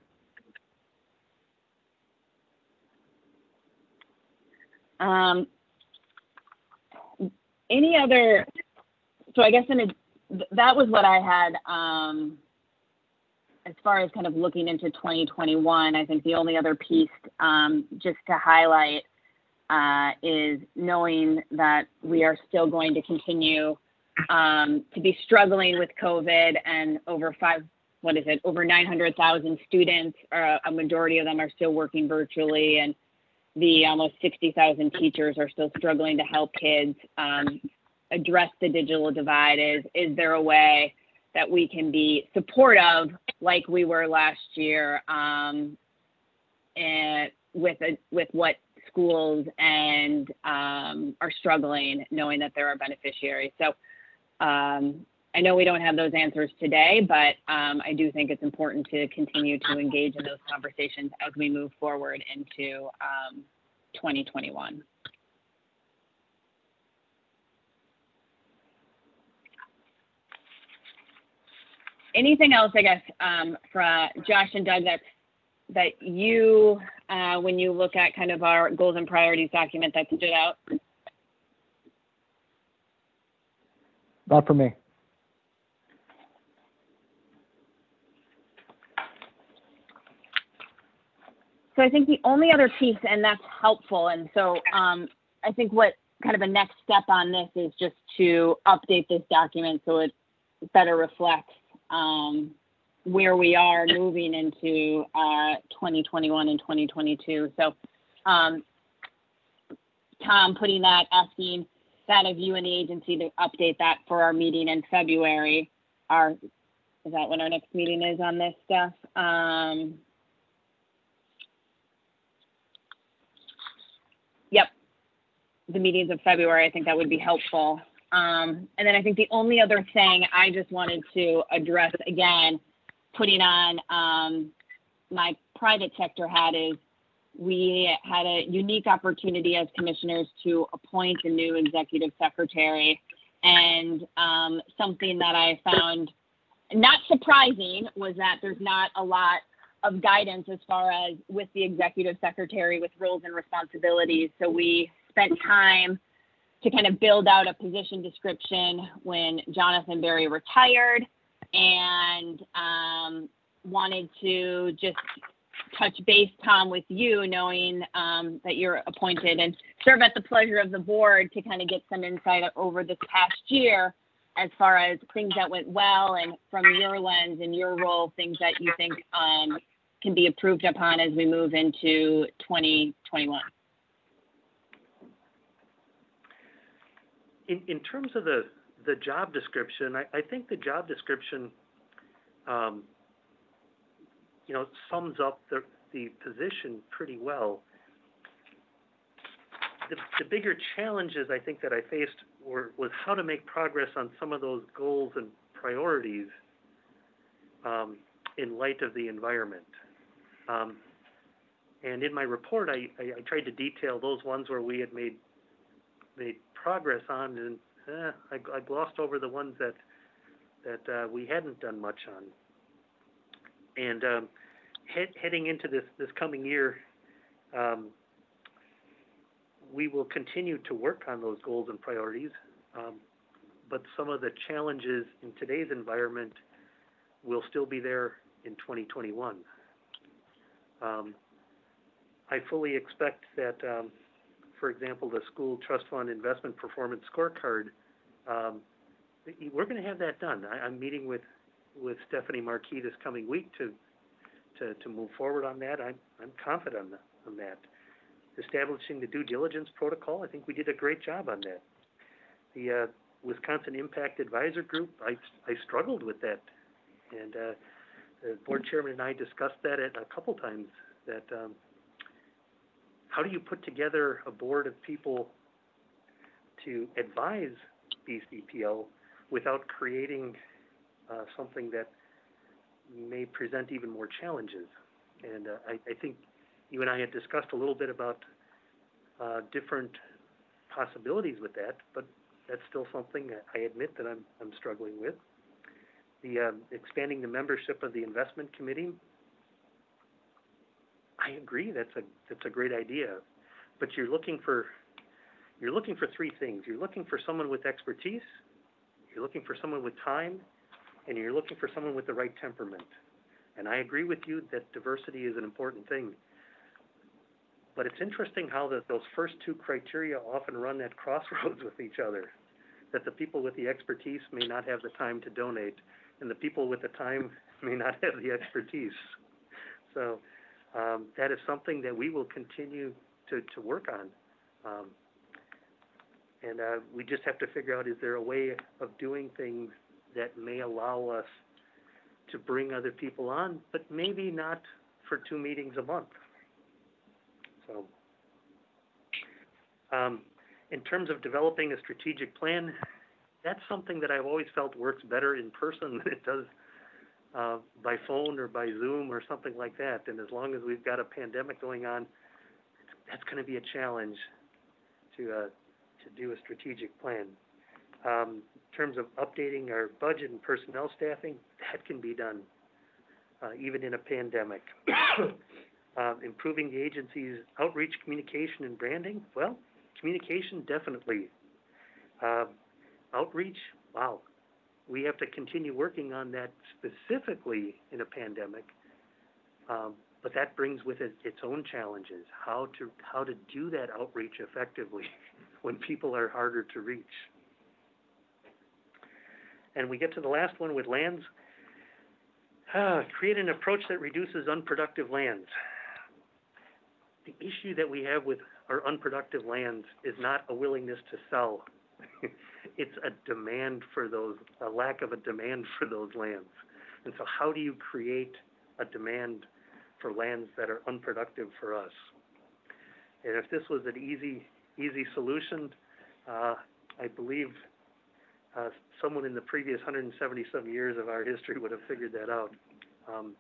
Um, any other, so I guess in a, that was what I had, um, as far as kind of looking into twenty twenty-one. I think the only other piece, um, just to highlight, uh, is knowing that we are still going to continue um, to be struggling with COVID, and over five, what is it, over nine hundred thousand students, uh, a majority of them are still working virtually, and the almost sixty thousand teachers are still struggling to help kids um, address the digital divide. Is, is there a way that we can be supportive like we were last year um, and with, a, with what schools and um, are struggling, knowing that there are beneficiaries? So um, I know we don't have those answers today, but um, I do think it's important to continue to engage in those conversations as we move forward into um, twenty twenty-one. Anything else, I guess, um, from Josh and Doug, that's, that you, uh, when you look at kind of our goals and priorities document, that stood out? Not for me. So I think the only other piece, and that's helpful, and so um, I think what kind of a next step on this is just to update this document so it better reflects um, where we are moving into uh, twenty twenty-one and twenty twenty-two. So um, Tom, putting that, asking that of you and the agency to update that for our meeting in February. Our, is that when our next meeting is on this stuff? Um, Yep, the meetings of February, I think that would be helpful. Um, and then I think the only other thing I just wanted to address again, putting on um, my private sector hat, is we had a unique opportunity as commissioners to appoint a new executive secretary. And um, something that I found not surprising was that there's not a lot of guidance as far as with the executive secretary with roles and responsibilities. So we spent time to kind of build out a position description when Jonathan Berry retired, and um, wanted to just touch base, Tom, with you, knowing um, that you're appointed and serve at the pleasure of the board, to kind of get some insight over this past year as far as things that went well, and from your lens and your role, things that you think um, can be improved upon as we move into twenty twenty-one. In, in terms of the, the job description, I, I think the job description, um, you know, sums up the, the position pretty well. The, the bigger challenges I think that I faced were, was how to make progress on some of those goals and priorities um, in light of the environment. Um, and in my report, I, I, I tried to detail those ones where we had made made progress on, and eh, I, I glossed over the ones that that uh, we hadn't done much on. And um, head, heading into this this coming year, um, we will continue to work on those goals and priorities. Um, but some of the challenges in today's environment will still be there in twenty twenty-one. Um, I fully expect that, um, for example, the school trust fund investment performance scorecard, um, we're going to have that done. I, I'm meeting with, with Stephanie Marquis this coming week to, to, to move forward on that. I'm, I'm confident on, on that. Establishing the due diligence protocol, I think we did a great job on that. The uh, Wisconsin Impact Advisor Group, I, I struggled with that. And uh, the board chairman and I discussed that at a couple times, that um, how do you put together a board of people to advise B C P L without creating uh, something that may present even more challenges? And uh, I, I think you and I had discussed a little bit about uh, different possibilities with that, but that's still something I admit that I'm, I'm struggling with. The uh, expanding the membership of the investment committee, I agree, that's a that's a great idea, but you're looking for you're looking for three things. You're looking for someone with expertise, you're looking for someone with time, and you're looking for someone with the right temperament. And I agree with you that diversity is an important thing. But it's interesting how the, those first two criteria often run at crossroads with each other, that the people with the expertise may not have the time to donate, and the people with the time may not have the expertise. So um, that is something that we will continue to, to work on. Um, and uh, we just have to figure out, is there a way of doing things that may allow us to bring other people on, but maybe not for two meetings a month. So um, in terms of developing a strategic plan, that's something that I've always felt works better in person than it does uh, by phone or by Zoom or something like that. And as long as we've got a pandemic going on, that's going to be a challenge to uh, to do a strategic plan. Um, in terms of updating our budget and personnel staffing, that can be done uh, even in a pandemic. uh, improving the agency's outreach, communication, and branding, well, communication, definitely. Uh, outreach, wow. We have to continue working on that specifically in a pandemic. Um, but that brings with it its own challenges, how to, how to do that outreach effectively when people are harder to reach. And we get to the last one with lands. Ah, create an approach that reduces unproductive lands. The issue that we have with our unproductive lands is not a willingness to sell. It's a demand for those, a lack of a demand for those lands. And so how do you create a demand for lands that are unproductive for us? And if this was an easy, easy solution, uh, I believe uh, someone in the previous one hundred seventy some years of our history would have figured that out. Um,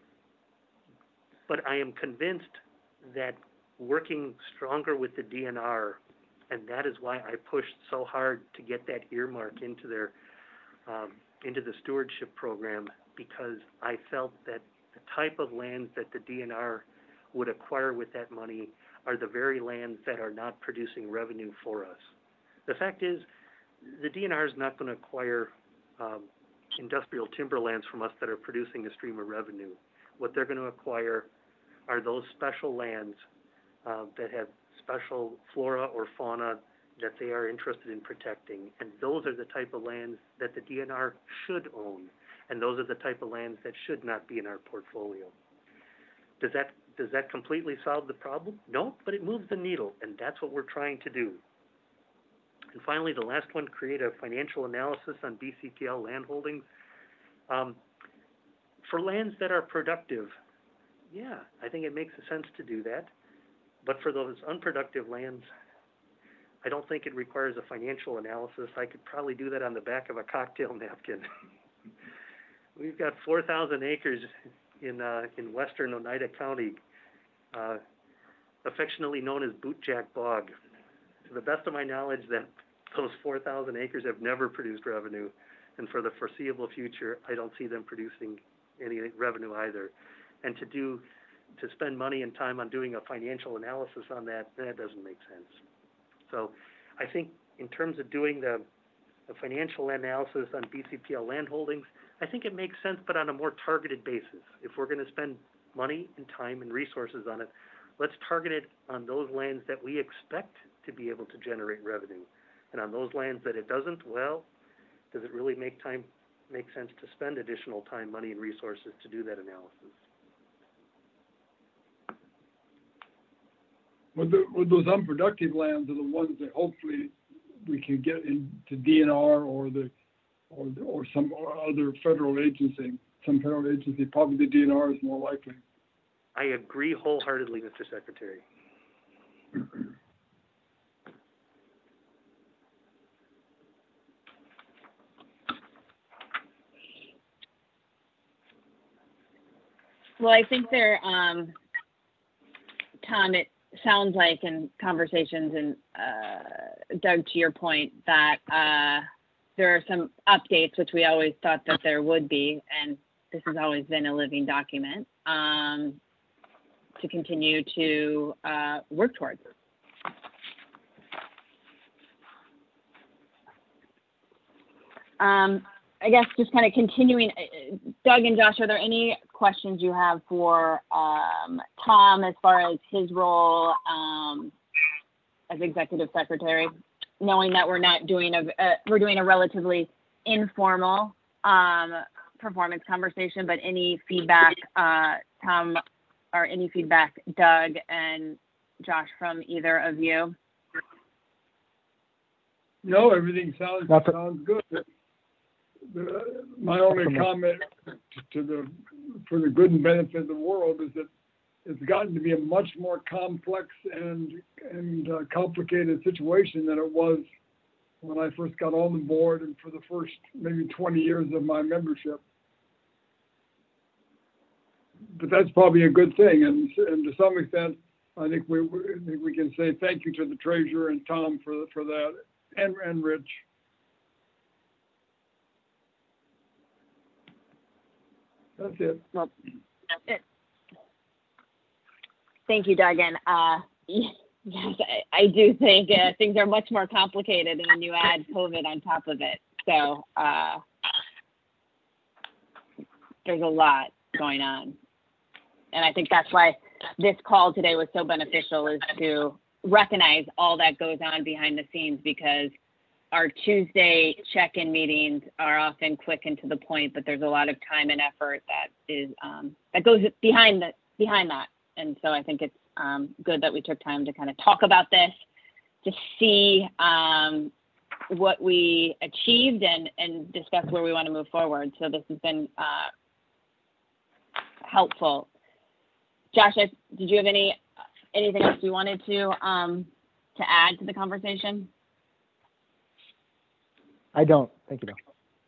but I am convinced that working stronger with the D N R, and that is why I pushed so hard to get that earmark into their um, into the stewardship program, because I felt that the type of lands that the D N R would acquire with that money are the very lands that are not producing revenue for us. The fact is, the D N R is not going to acquire um, industrial timberlands from us that are producing a stream of revenue. What they're going to acquire are those special lands uh, that have special flora or fauna that they are interested in protecting. And those are the type of lands that the D N R should own. And those are the type of lands that should not be in our portfolio. Does that, does that completely solve the problem? No, but it moves the needle, and that's what we're trying to do. And finally, the last one, create a financial analysis on B C P L land holdings. Um, for lands that are productive, yeah, I think it makes sense to do that. But for those unproductive lands, I don't think it requires a financial analysis. I could probably do that on the back of a cocktail napkin. We've got four thousand acres in uh, in western Oneida County, uh, affectionately known as Bootjack Bog. To the best of my knowledge, that those four thousand acres have never produced revenue, and for the foreseeable future, I don't see them producing any revenue either. And to do, to spend money and time on doing a financial analysis on that, that doesn't make sense. So I think in terms of doing the, the financial analysis on B C P L land holdings, I think it makes sense, but on a more targeted basis. If we're going to spend money and time and resources on it, let's target it on those lands that we expect to be able to generate revenue. And on those lands that it doesn't, well, does it really make time, make sense to spend additional time, money, and resources to do that analysis? Well, the, well, those unproductive lands are the ones that hopefully we can get into D N R or the or or some other federal agency. Some federal agency, probably the D N R is more likely. I agree wholeheartedly, Mister Secretary. Well, I think there, um, Tom, it sounds like in conversations, and uh, Doug, to your point, that uh, there are some updates, which we always thought that there would be, and this has always been a living document, um, to continue to uh, work towards. Um, I guess just kind of continuing, Doug and Josh, are there any questions you have for um, Tom as far as his role um, as executive secretary, knowing that we're not doing a, uh, we're doing a relatively informal um, performance conversation, but any feedback, uh, Tom, or any feedback, Doug and Josh, from either of you? No, everything sounds, sounds good. The, my only comment to the for the good and benefit of the world is that it's gotten to be a much more complex and and uh, complicated situation than it was when I first got on the board and for the first maybe twenty years of my membership. But that's probably a good thing, and and to some extent, I think we I think we can say thank you to the treasurer and Tom for for that, and and Rich. That's it. Well, it, thank you, Doug. And uh, yes, I, I do think uh, things are much more complicated, and then you add COVID on top of it. So uh, there's a lot going on. and I think that's why this call today was so beneficial, is to recognize all that goes on behind the scenes, because our Tuesday check-in meetings are often quick and to the point, but there's a lot of time and effort that is um, that goes behind the behind that. And so I think it's um, good that we took time to kind of talk about this, to see um, what we achieved and, and discuss where we want to move forward. So this has been uh, helpful. Josh, I, did you have any anything else you wanted to um, to add to the conversation? I don't. Thank you, Bill.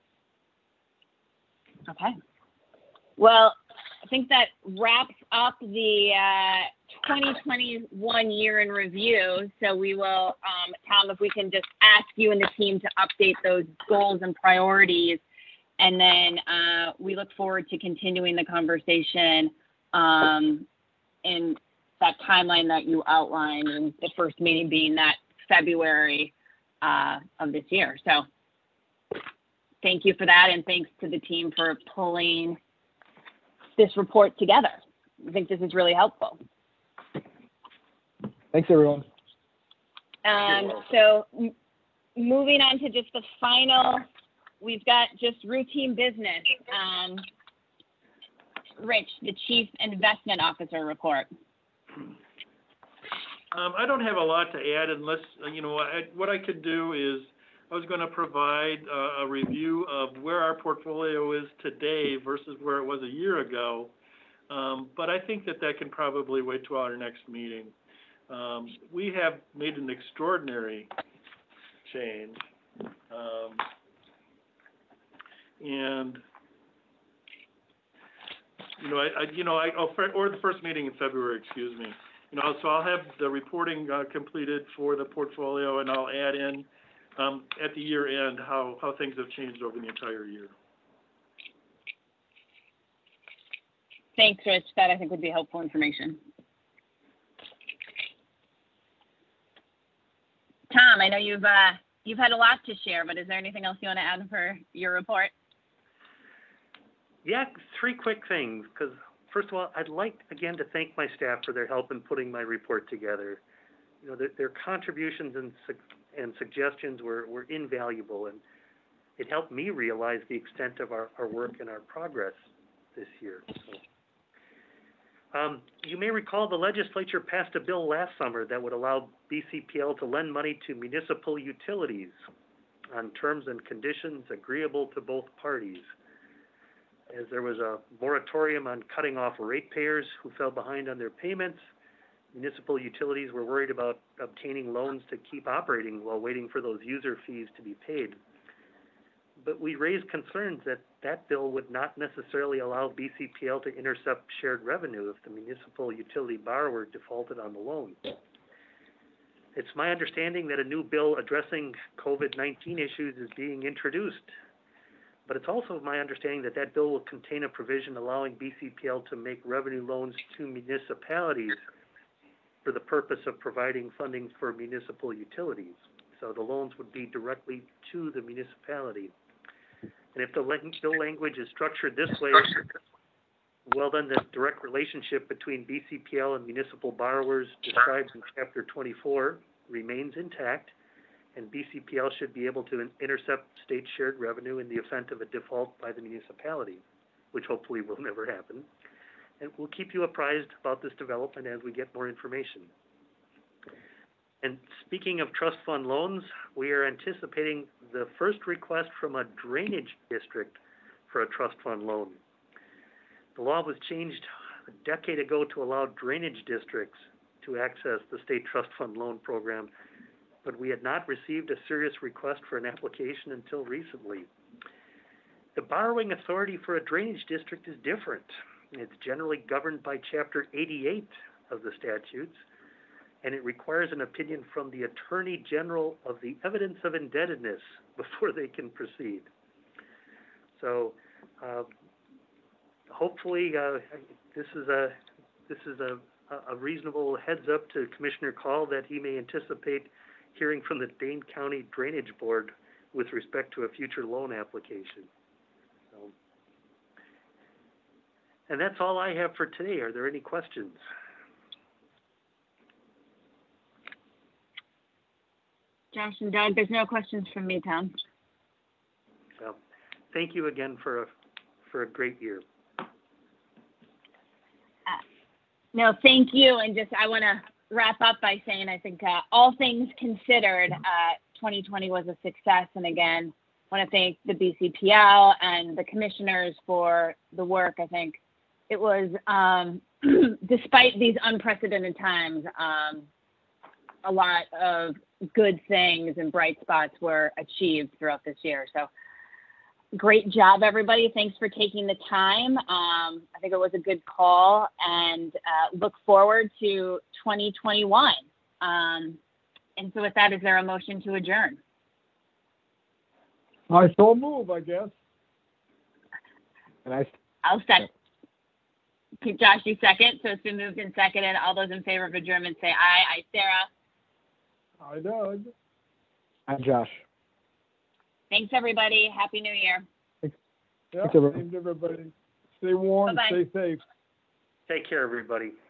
Okay. Well, I think that wraps up the uh, twenty twenty-one year in review. So we will, um, Tom, if we can just ask you and the team to update those goals and priorities. And then uh, we look forward to continuing the conversation um, in that timeline that you outlined, and the first meeting being that February uh, of this year. So thank you for that, and thanks to the team for pulling this report together. I think this is really helpful. Thanks, everyone. Um, so m- moving on to just the final, we've got just routine business. Um, Rich, the Chief Investment Officer report. Um, I don't have a lot to add unless, uh, you know, I, what I could do is I was going to provide uh, a review of where our portfolio is today versus where it was a year ago. Um, but I think that that can probably wait till our next meeting. Um, we have made an extraordinary change. Um, and, you know, I, I you know, I, oh, or the first meeting in February, excuse me. You know, so I'll have the reporting uh, completed for the portfolio, and I'll add in um, at the year end how, how things have changed over the entire year. Thanks, Rich. That I think would be helpful information. Tom, I know you've uh, you've had a lot to share, but is there anything else you want to add for your report? Yeah, three quick things, because first of all, I'd like, again, to thank my staff for their help in putting my report together. You know, their, their contributions and, su- and suggestions were, were invaluable, and it helped me realize the extent of our, our work and our progress this year. So, um, you may recall the legislature passed a bill last summer that would allow B C P L to lend money to municipal utilities on terms and conditions agreeable to both parties. As there was a moratorium on cutting off ratepayers who fell behind on their payments, municipal utilities were worried about obtaining loans to keep operating while waiting for those user fees to be paid. But we raised concerns that that bill would not necessarily allow B C P L to intercept shared revenue if the municipal utility borrower defaulted on the loan. It's my understanding that a new bill addressing COVID nineteen issues is being introduced. But it's also my understanding that that bill will contain a provision allowing B C P L to make revenue loans to municipalities for the purpose of providing funding for municipal utilities. So the loans would be directly to the municipality. And if the bill language is structured this way, well, then the direct relationship between B C P L and municipal borrowers described in Chapter twenty-four remains intact, and B C P L should be able to intercept state shared revenue in the event of a default by the municipality, which hopefully will never happen. And we'll keep you apprised about this development as we get more information. And speaking of trust fund loans, we are anticipating the first request from a drainage district for a trust fund loan. The law was changed a decade ago to allow drainage districts to access the state trust fund loan program, but we had not received a serious request for an application until recently. The borrowing authority for a drainage district is different. It's generally governed by Chapter eighty-eight of the statutes, and it requires an opinion from the Attorney General of the evidence of indebtedness before they can proceed. So uh, hopefully uh, this is a this is a, a reasonable heads up to Commissioner Call that he may anticipate hearing from the Dane County Drainage Board with respect to a future loan application. So, And that's all I have for today. Are there any questions? Josh and Doug, there's no questions from me, Tom. So, thank you again for a, for a great year. Uh, no, thank you. And just, I want to wrap up by saying, I think uh, all things considered, uh, twenty twenty was a success. And again, I want to thank the B C P L and the commissioners for the work. I think it was, um, despite these unprecedented times, um, a lot of good things and bright spots were achieved throughout this year. So great job, everybody. Thanks for taking the time. Um, I think it was a good call, and uh, look forward to twenty twenty-one. Um, and so with that, is there a motion to adjourn? I so move, I guess. And I, I'll second. Josh, you second. So it's been moved and seconded. All those in favor of adjournment say aye. Aye, Sarah. I Doug. I'm Josh. Thanks, everybody. Happy New Year. Yeah, Thanks, everyone. same to everybody. Stay warm, Bye-bye. stay safe. Take care, everybody.